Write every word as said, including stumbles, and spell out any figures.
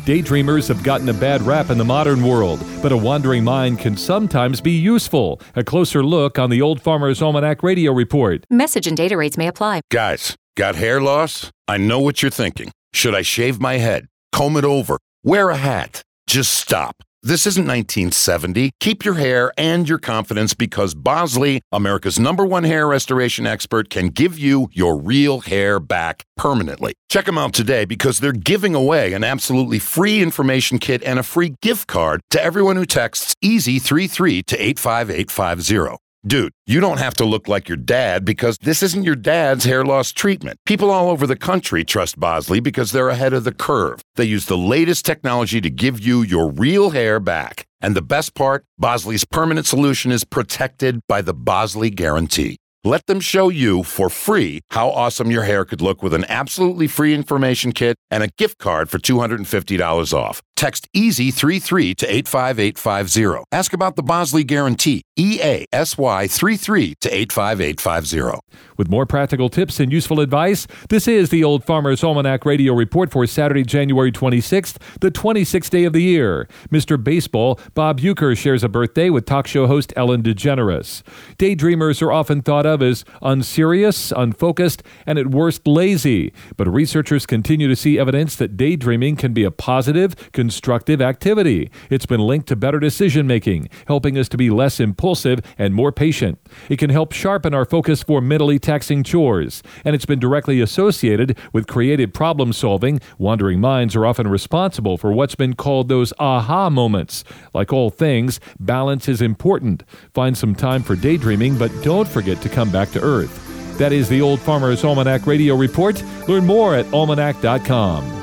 Daydreamers have gotten a bad rap in the modern world, but a wandering mind can sometimes be useful. A closer look on the Old Farmer's Almanac Radio Report. Message and data rates may apply. Guys, got hair loss? I know what you're thinking. Should I shave my head? Comb it over? Wear a hat? Just stop. This isn't nineteen seventy. Keep your hair and your confidence because Bosley, America's number one hair restoration expert, can give you your real hair back permanently. Check them out today because they're giving away an absolutely free information kit and a free gift card to everyone who texts EASY thirty-three to eight five eight five zero. Dude, you don't have to look like your dad because this isn't your dad's hair loss treatment. People all over the country trust Bosley because they're ahead of the curve. They use the latest technology to give you your real hair back. And the best part, Bosley's permanent solution is protected by the Bosley Guarantee. Let them show you for free how awesome your hair could look with an absolutely free information kit and a gift card for two hundred fifty dollars off. Text EASY thirty-three to eight five eight five zero. Ask about the Bosley Guarantee. E A S Y thirty-three to eight five eight five zero. With more practical tips and useful advice, this is the Old Farmer's Almanac Radio Report for Saturday, January twenty-sixth, the twenty-sixth day of the year. Mister Baseball, Bob Uecker, shares a birthday with talk show host Ellen DeGeneres. Daydreamers are often thought of as unserious, unfocused, and at worst lazy. But researchers continue to see evidence that daydreaming can be a positive, constructive activity. It's been linked to better decision-making, helping us to be less impulsive and more patient. It can help sharpen our focus for mentally taxing chores, and it's been directly associated with creative problem-solving. Wandering minds are often responsible for what's been called those aha moments. Like all things, balance is important. Find some time for daydreaming, but don't forget to come back to earth. That is the Old Farmer's Almanac Radio Report. Learn more at almanac dot com.